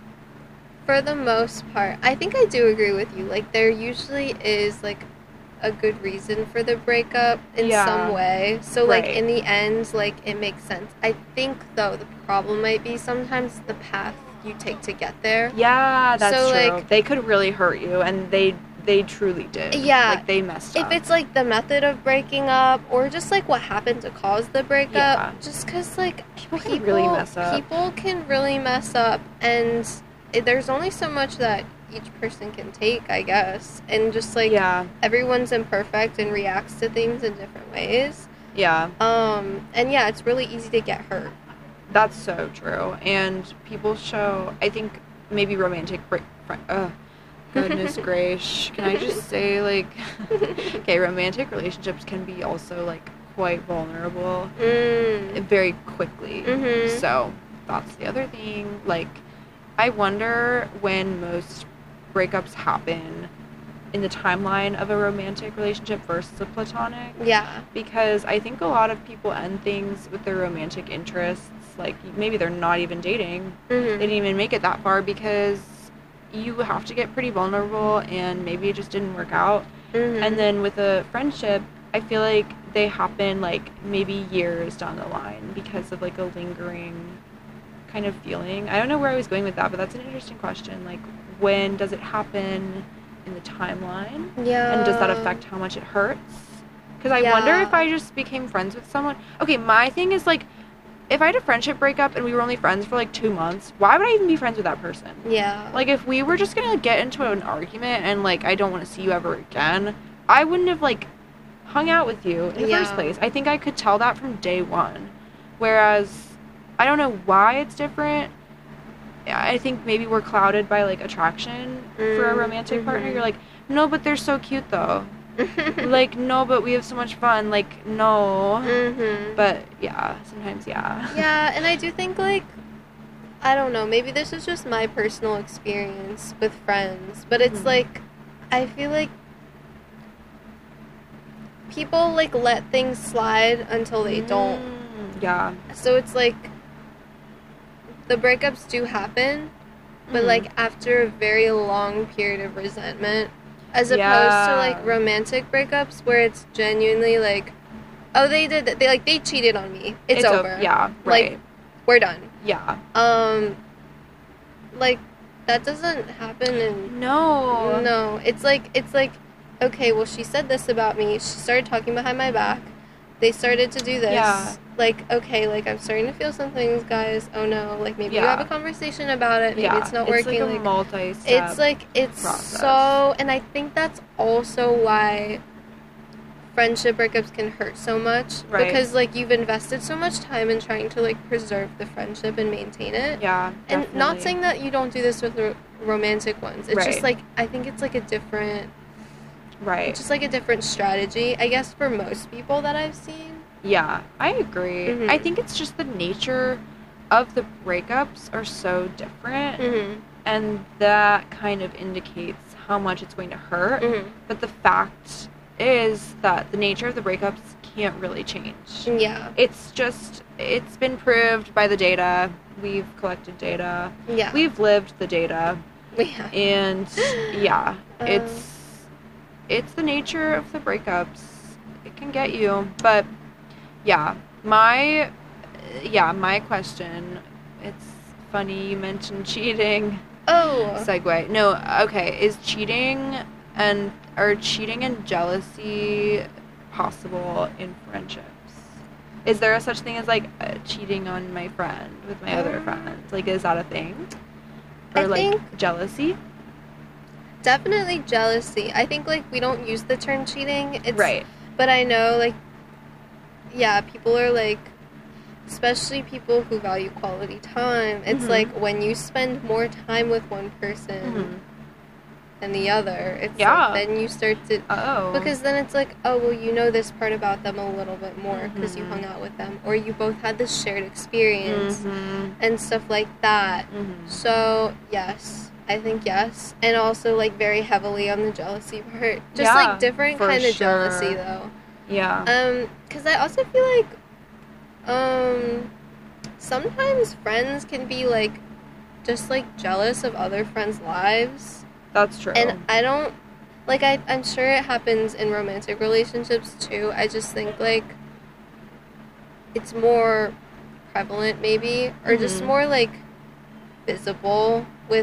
for the most part, I think I do agree with you. Like, there usually is, like, a good reason for the breakup in some way. So, like, in the end, like, it makes sense. I think, though, the problem might be sometimes the path you take to get there. Yeah, that's true. Like, they could really hurt you, and they truly did. Yeah. Like, they messed up. If it's, like, the method of breaking up, or just, like, what happened to cause the breakup, just because, like, people can really mess up. People can really mess up, and there's only so much that each person can take, I guess. And just, like, everyone's imperfect and reacts to things in different ways. Yeah. And, yeah, it's really easy to get hurt. That's so true. And people show, I think, maybe romantic goodness gracious. Can I just say, like, okay, romantic relationships can be also, like, quite vulnerable very quickly. So that's the other thing. Like, I wonder when most breakups happen in the timeline of a romantic relationship versus a platonic. Yeah. Because I think a lot of people end things with their romantic interests. Like, maybe they're not even dating. They didn't even make it that far because you have to get pretty vulnerable, and maybe it just didn't work out. And then with a friendship, I feel like they happen, like, maybe years down the line because of, like, a lingering kind of feeling. I don't know where I was going with that, but that's an interesting question. Like, when does it happen in the timeline? Yeah. And does that affect how much it hurts? Because I wonder if I just became friends with someone. Okay, my thing is, like, if I had a friendship breakup and we were only friends for, like, 2 months, why would I even be friends with that person? Yeah. Like, if we were just gonna get into an argument and, like, I don't want to see you ever again, I wouldn't have, like, hung out with you in the first place. I think I could tell that from day one. Whereas, I don't know why it's different. I think maybe we're clouded by, like, attraction for a romantic partner. You're like, no, but they're so cute, though. Like, no, but we have so much fun. Like, no. But, yeah, sometimes, yeah. Yeah, and I do think, like, I don't know, maybe this is just my personal experience with friends, but it's, like, I feel like people, like, let things slide until they don't. Yeah. So it's like, the breakups do happen, but, like, after a very long period of resentment, as opposed to, like, romantic breakups where it's genuinely, like, oh, they cheated on me. It's over. Yeah, right. Like, we're done. Yeah. Like, that doesn't happen No. No. It's like, okay, well, she said this about me. She started talking behind my back. They started to do this. Yeah. Like, okay, like, I'm starting to feel some things, guys. Oh, no. Like, maybe you have a conversation about it. Maybe it's not working. It's like a multi-step it's process. so... And I think that's also why friendship breakups can hurt so much. Right. Because, like, you've invested so much time in trying to, like, preserve the friendship and maintain it. Yeah, definitely. And not saying that you don't do this with romantic ones. It's just, like, I think it's, like, a different... Right. Just, like, a different strategy, I guess, for most people that I've seen. Yeah, I agree. Mm-hmm. I think it's just the nature of the breakups are so different. Mm-hmm. And that kind of indicates how much it's going to hurt. Mm-hmm. But the fact is that the nature of the breakups can't really change. Yeah. It's been proved by the data. We've collected data. Yeah. We've lived the data. Yeah. And, yeah, it's the nature of the breakups. It can get you. But, yeah, my question, it's funny you mentioned cheating. Oh. Segue. No, okay. Is cheating and jealousy possible in friendships? Is there a such thing as, like, cheating on my friend with my other friends? Like, is that a thing? Or, I think jealousy? Definitely jealousy. I think, like, we don't use the term cheating. Right. But I know, like, yeah, people are, like, especially people who value quality time. It's, like, when you spend more time with one person than the other, it's, like, then you start to... Oh. Because then it's, like, oh, well, you know this part about them a little bit more because you hung out with them. Or you both had this shared experience and stuff like that. So, yes. I think yes. And also, like, very heavily on the jealousy part. Just, like, different kind of jealousy, though. Yeah. Because I also feel like, sometimes friends can be, like, just, like, jealous of other friends' lives. That's true. And I don't, like, I'm sure it happens in romantic relationships, too. I just think, like, it's more prevalent, maybe. Or just more, like, visible with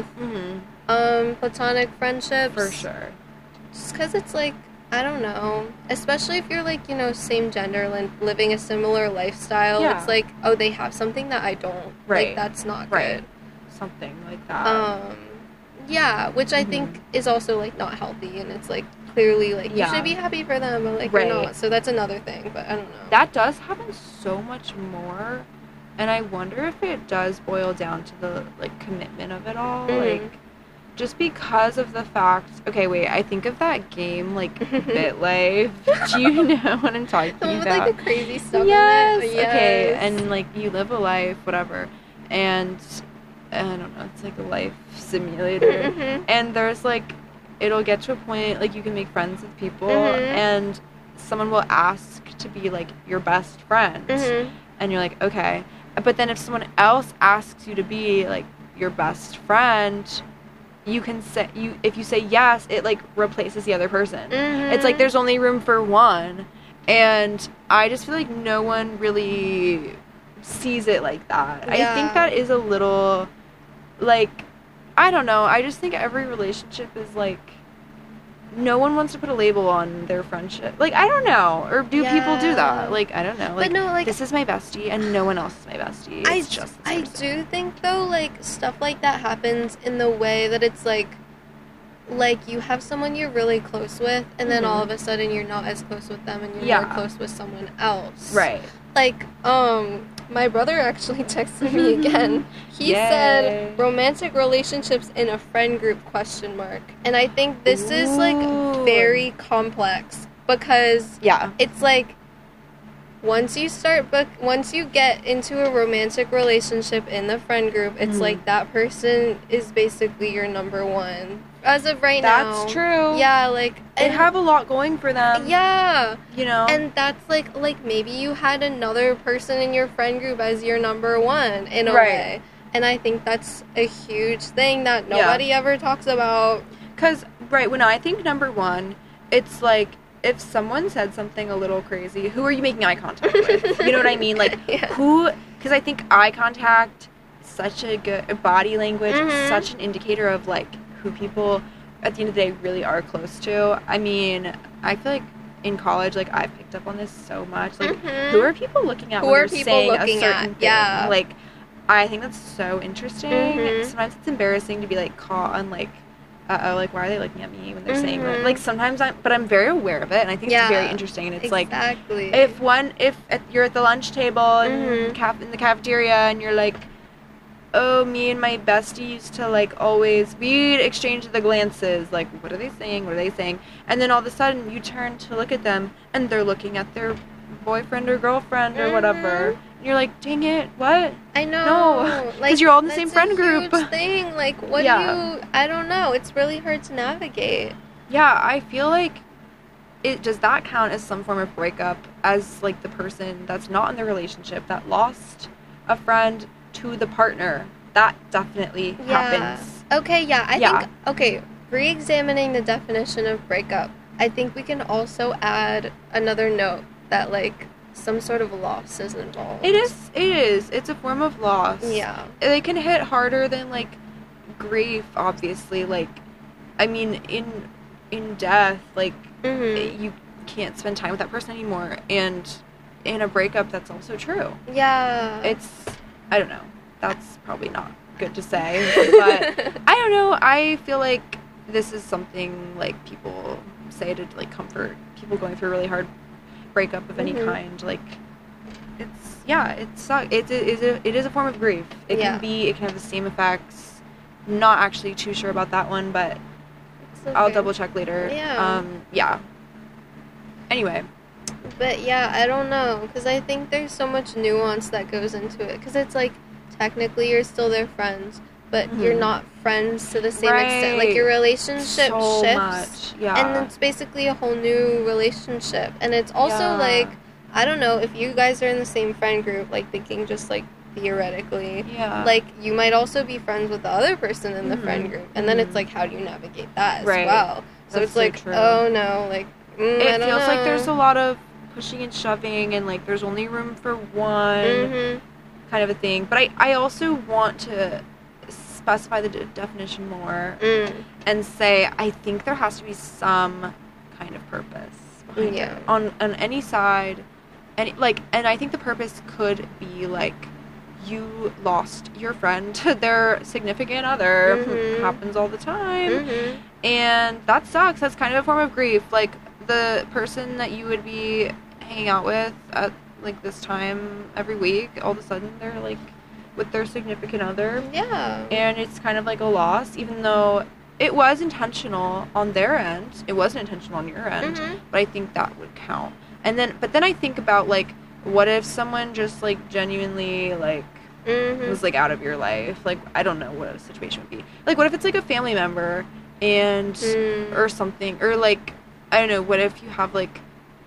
platonic friendships. For sure. Just because it's, like, I don't know. Especially if you're, like, you know, same gender, living a similar lifestyle. Yeah. It's like, oh, they have something that I don't. Right. Like, that's not good. Something like that. Yeah, which I think is also, like, not healthy. And it's, like, clearly, like, you should be happy for them, but, like, you're not. So that's another thing, but I don't know. That does happen so much more. And I wonder if it does boil down to the, like, commitment of it all. Like, just because of the fact... Okay, wait. I think of that game, like, BitLife. Do you know what I'm talking about? With, like, the crazy stuff yes. in it. Yes. Okay. And, like, you live a life, whatever. And, I don't know. It's, like, a life simulator. And there's, like... It'll get to a point, like, you can make friends with people. And someone will ask to be, like, your best friend. And you're like, okay. But then if someone else asks you to be, like, your best friend, you can say... If you say yes, it, like, replaces the other person. It's like there's only room for one. And I just feel like no one really sees it like that. I think that is a little... Like, I don't know. I just think every relationship is, like... No one wants to put a label on their friendship. Like, I don't know. Or do people do that? Like, I don't know. Like, but no, like, this is my bestie and no one else is my bestie. It's I do think, though, like, stuff like that happens in the way that it's, like, you have someone you're really close with, and then all of a sudden you're not as close with them, and you're more close with someone else. Right. Like, my brother actually texted me again. He said, romantic relationships in a friend group, ? And I think this is, like, very complex. Because it's, like, once you get into a romantic relationship in the friend group, it's like that person is basically your number one. As of right now. That's true. Yeah, like... They have a lot going for them. Yeah. You know? And that's, like, maybe you had another person in your friend group as your number one, in a way. And I think that's a huge thing that nobody ever talks about. Because, when I think number one, it's like, if someone said something a little crazy, who are you making eye contact with? You know what I mean? Like, who... Because I think eye contact is such a good... Body language is such an indicator of, like... who people at the end of the day really are close to. I mean, I feel like in college, like, I picked up on this so much. Like, who are people looking at when they're saying a certain thing? Yeah. Like, I think that's so interesting. Sometimes it's embarrassing to be, like, caught on, like, like, why are they looking at me when they're saying that? Like, sometimes I'm very aware of it, and I think it's very interesting. And it's like, if you're at the lunch table and in the cafeteria and you're like, oh, me and my bestie used to, like, we'd exchange the glances, like, what are they saying? And then all of a sudden, you turn to look at them, and they're looking at their boyfriend or girlfriend or whatever. And you're like, dang it, what? I know. No, because you're all in the same friend group. That's a huge thing. Like, what do you... I don't know. It's really hard to navigate. Yeah, I feel like does that count as some form of breakup, as, like, the person that's not in the relationship that lost a friend to the partner? That definitely happens. Okay, I think, re-examining the definition of breakup, I think we can also add another note that, like, some sort of loss is involved. It is. It's a form of loss. Yeah. They can hit harder than, like, grief, obviously. Like, I mean, in death, like, you can't spend time with that person anymore. And in a breakup, that's also true. Yeah. I don't know. That's probably not good to say, but I don't know. I feel like this is something, like, people say to, like, comfort people going through a really hard breakup of any kind. Like, it sucks. It is a form of grief. It can have the same effects. Not actually too sure about that one, but I'll double check later. Yeah. Anyway. But yeah, I don't know, because I think there's so much nuance that goes into it, because it's like, technically you're still their friends, but you're not friends to the same extent. Like, your relationship shifts, and it's basically a whole new relationship. And it's also like, I don't know, if you guys are in the same friend group, like, thinking just, like, theoretically, like, you might also be friends with the other person in the friend group, and then it's like, how do you navigate that as well? So it's like, oh no, like, it feels like there's a lot of pushing and shoving, and, like, there's only room for one kind of a thing. But I also want to specify the definition more and say I think there has to be some kind of purpose behind it on any side, and I think the purpose could be, like, you lost your friend to their significant other, who happens all the time, and that sucks. That's kind of a form of grief. Like, the person that you would be hanging out with at, like, this time every week, all of a sudden they're, like, with their significant other. Yeah. And it's kind of like a loss, even though it was intentional on their end. It wasn't intentional on your end, but I think that would count. But then I think about, like, what if someone just, like, genuinely, like, was, like, out of your life? Like, I don't know what a situation would be. Like, what if it's, like, a family member and or something, or, like, I don't know, what if you have, like,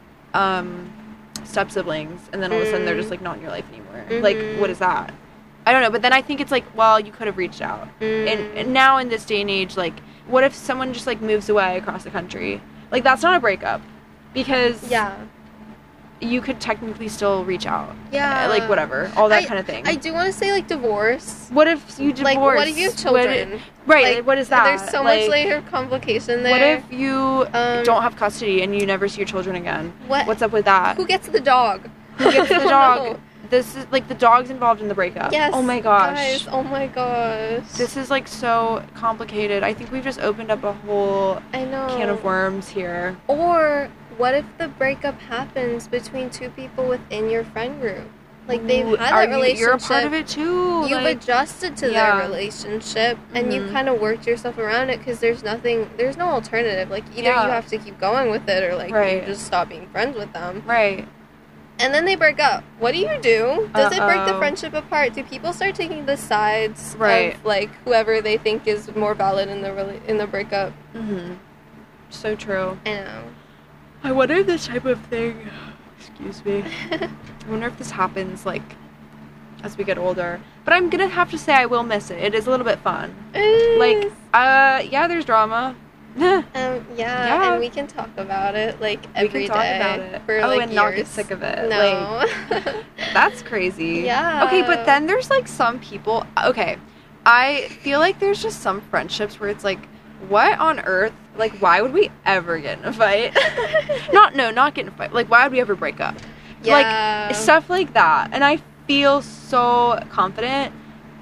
step siblings, and then all of a sudden they're just, like, not in your life anymore? Like, what is that? I don't know, but then I think it's like, well, you could have reached out. And now in this day and age, like, what if someone just, like, moves away across the country? Like, that's not a breakup, because you could technically still reach out. Yeah. Like, whatever. All that kind of thing. I do want to say, like, divorce. What if you divorce? Like, what if you have children? Right, like, what is that? There's so much later complication there. What if you don't have custody and you never see your children again? What's up with that? Who gets the dog? Who gets the dog? This is, like, the dog's involved in the breakup. Yes. Oh my gosh. Guys, oh my gosh. This is, like, so complicated. I think we've just opened up a whole can of worms here. Or what if the breakup happens between two people within your friend group? Like, they've had that relationship. You're a part of it too. You've adjusted to their relationship, and you kind of worked yourself around it, because there's no alternative. Like, either you have to keep going with it, or, like, you just stop being friends with them. Right. And then they break up. What do you do? Does it break the friendship apart? Do people start taking the sides of, like, whoever they think is more valid in the breakup? Mm-hmm. So true. I know. I wonder if this type of thing... Excuse me. I wonder if this happens, like, as we get older. But I'm gonna have to say I will miss it. It is a little bit fun. Like, yeah, there's drama. Yeah, and we can talk about it, like, every day. We can talk about it. For, like, and years. not get sick of it. No. Like, that's crazy. Yeah. Okay, but then there's, like, some people... Okay, I feel like there's just some friendships where it's, like, what on earth? Like, why would we ever get in a fight? not get in a fight. Like, why would we ever break up? Yeah. Like, stuff like that. And I feel so confident.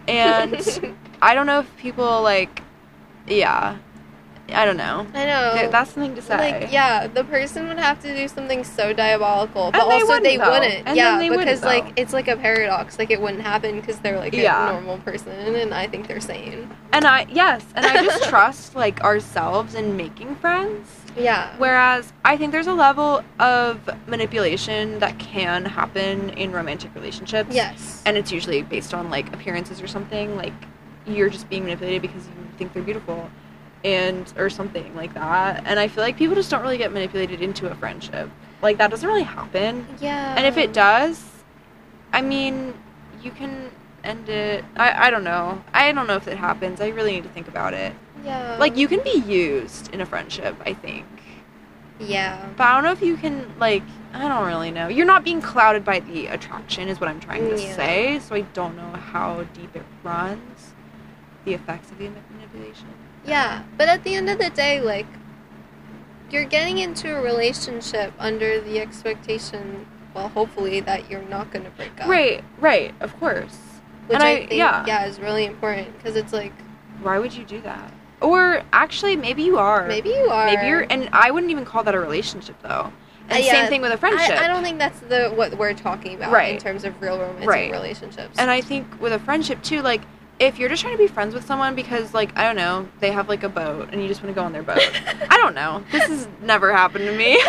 And I don't know if people, like... Yeah. I don't know. I know. That's something to say. Like, yeah, the person would have to do something so diabolical, but also they wouldn't. Yeah, because, like, it's like a paradox. Like, it wouldn't happen because they're, like, a normal person, and I think they're sane. And I just trust, like, ourselves in making friends. Yeah. Whereas I think there's a level of manipulation that can happen in romantic relationships. Yes. And it's usually based on, like, appearances or something. Like, you're just being manipulated because you think they're beautiful. Or something like that. And I feel like people just don't really get manipulated into a friendship. Like, that doesn't really happen. Yeah. And if it does, I mean, you can end it. I don't know. I don't know if it happens. I really need to think about it. Yeah. Like, you can be used in a friendship, I think. Yeah. But I don't know if you can, like, I don't really know. You're not being clouded by the attraction is what I'm trying to say. So I don't know how deep it runs. The effects of the manipulation. Yeah, but at the end of the day, like, you're getting into a relationship under the expectation, well, hopefully, that you're not going to break up. Right, of course. Which and I think, is really important, because it's like... Why would you do that? Or, actually, maybe you are. Maybe you are. Maybe you're... And I wouldn't even call that a relationship, though. And same thing with a friendship. I don't think that's what we're talking about in terms of real romantic relationships. And I think with a friendship, too, like... If you're just trying to be friends with someone because, like, I don't know, they have, like, a boat and you just want to go on their boat. I don't know. This has never happened to me.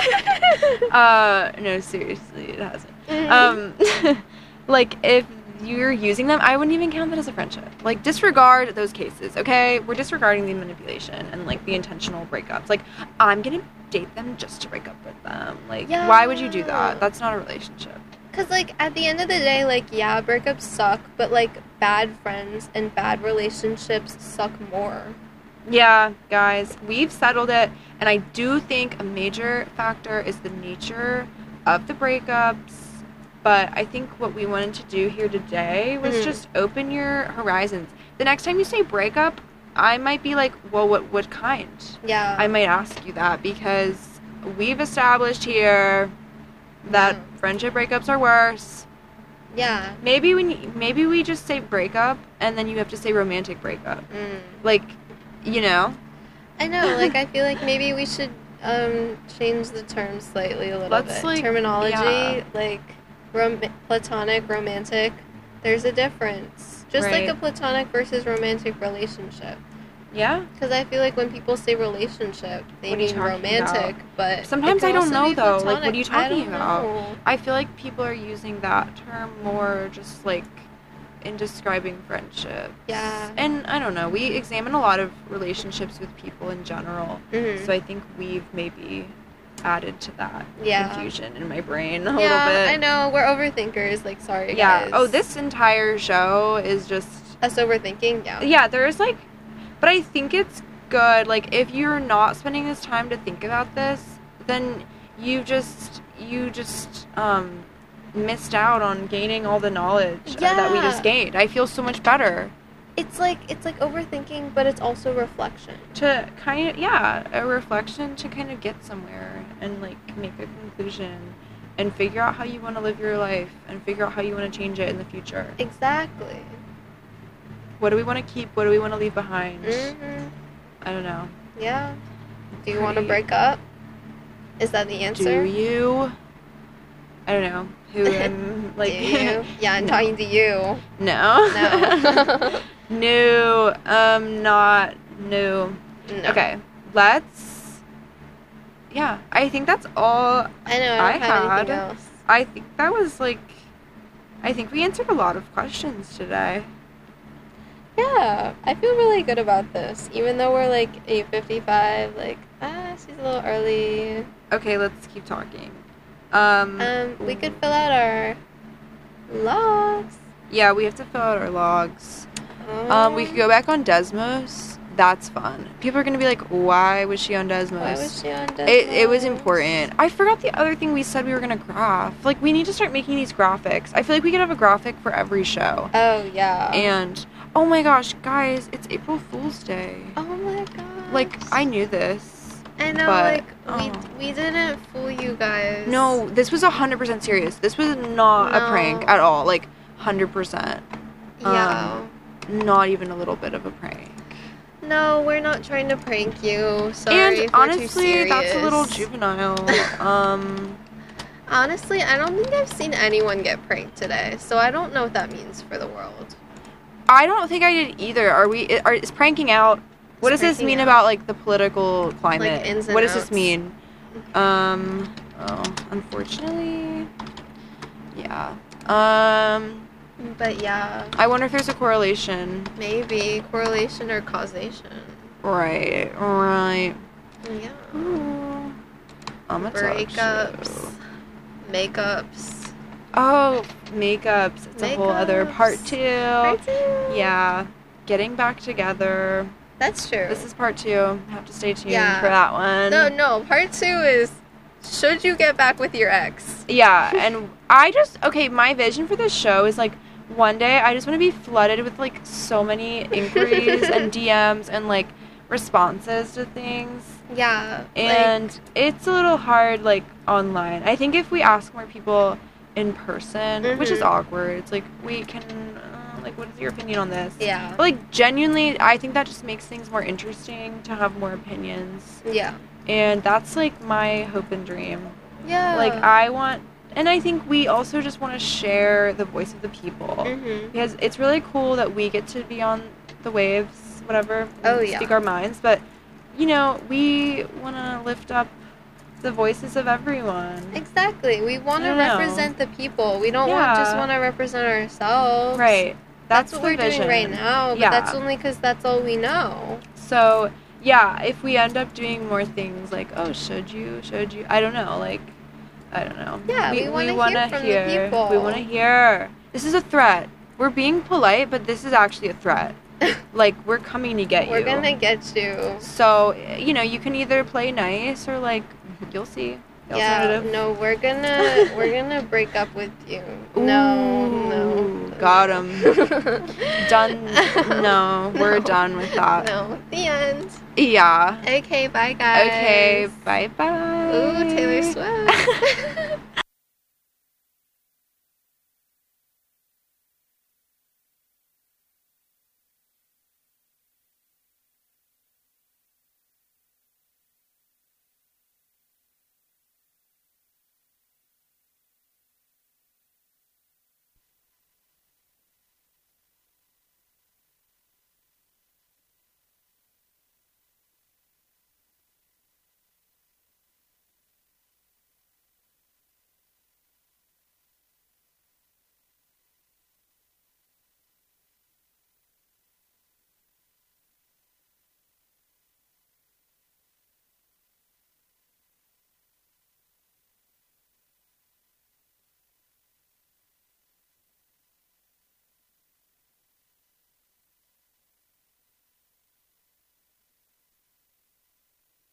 No, seriously, it hasn't. Mm-hmm. Like, if you're using them, I wouldn't even count that as a friendship. Like, disregard those cases, okay? We're disregarding the manipulation and, like, the intentional breakups. Like, I'm going to date them just to break up with them. Like, why would you do that? That's not a relationship. Because, like, at the end of the day, like, yeah, breakups suck, but, like, bad friends and bad relationships suck more. Yeah, guys, we've settled it, and I do think a major factor is the nature of the breakups, but I think what we wanted to do here today was just open your horizons. The next time you say breakup, I might be like, well, what kind? Yeah. I might ask you that, because we've established here that friendship breakups are worse. Yeah. Maybe we just say breakup and then you have to say romantic breakup. Like, you know? I know, like, I feel like maybe we should change the term slightly a little bit. Like, terminology, like platonic, romantic, there's a difference. Just like a platonic versus romantic relationship. Yeah? Because I feel like when people say relationship, they mean romantic, but... Sometimes I don't know, though. Like, what are you talking about? I feel like people are using that term more just, like, in describing friendships. Yeah. And, I don't know, we examine a lot of relationships with people in general. Mm-hmm. So I think we've maybe added to that confusion in my brain a little bit. Yeah, I know. We're overthinkers. Like, sorry, guys. Yeah. Oh, this entire show is just... Us overthinking? Yeah. Yeah, there's, like... But I think it's good, like, if you're not spending this time to think about this, then you just missed out on gaining all the knowledge that we just gained. I feel so much better. It's like overthinking, but it's also reflection. To kind of, a reflection to kind of get somewhere and, like, make a conclusion and figure out how you want to live your life and figure out how you want to change it in the future. Exactly. What do we want to keep? What do we want to leave behind? Mm-hmm. I don't know. Yeah. Do you want to break up? Is that the answer? Do you? I don't know. Who am, like... Do you? Yeah, I'm talking to you. No. No. Not... No. Okay. Let's... Yeah. I think that's all I know. I don't have anything else. I think that was, like, I think we answered a lot of questions today. Yeah, I feel really good about this. Even though we're, like, 8:55, like, she's a little early. Okay, let's keep talking. We could fill out our logs. Yeah, we have to fill out our logs. We could go back on Desmos. That's fun. People are going to be like, why was she on Desmos? Why was she on Desmos? It was important. I forgot the other thing we said we were going to graph. Like, we need to start making these graphics. I feel like we could have a graphic for every show. Oh, yeah. And, oh my gosh, guys, it's April Fool's Day. Oh my gosh. Like, I knew this. I know, but, we didn't fool you guys. No, this was 100% serious. This was not a prank at all. Like, 100%. Yeah. Not even a little bit of a prank. No, we're not trying to prank you. Sorry. And honestly, that's a little juvenile. Honestly, I don't think I've seen anyone get pranked today, so I don't know what that means for the world. I don't think I did either. Is pranking out? What does this mean about, like, the political climate? Like, ins and what does outs. this mean? Unfortunately, yeah. But yeah. I wonder if there's a correlation. Maybe correlation or causation. Right. Yeah. Ooh. Breakups, makeups. Oh, makeups. It's a whole other part 2. Part 2. Yeah. Getting back together. That's true. This is part 2. Have to stay tuned for that one. No. Part 2 is, should you get back with your ex? Yeah, and my vision for this show is, like, one day I just want to be flooded with, like, so many inquiries and DMs and, like, responses to things. Yeah. And it's a little hard, like, online. I think if we ask more people in person, which is awkward, it's like, we can, like, what is your opinion on this? Yeah. But, like, genuinely, I think that just makes things more interesting to have more opinions. Yeah. And that's, like, my hope and dream. Yeah. Like, I want... And I think we also just want to share the voice of the people. Because it's really cool that we get to be on the waves, whatever, speak our minds. But, you know, we want to lift up the voices of everyone. Exactly. We want to represent the people. We don't just want to represent ourselves. Right. That's what we're vision. doing right now. But that's only because that's all we know. So, yeah, if we end up doing more things like, oh, should you? I don't know, like... I don't know. Yeah, we want to hear from the people. We want to hear. This is a threat. We're being polite, but this is actually a threat. Like, we're coming to get you. We're going to get you. So, you know, you can either play nice or, like, you'll see. No, we're gonna break up with you. No. Got him. Done. No, we're done with that. No, the end. Yeah. Okay, bye guys. Okay, bye-bye. Ooh, Taylor Swift.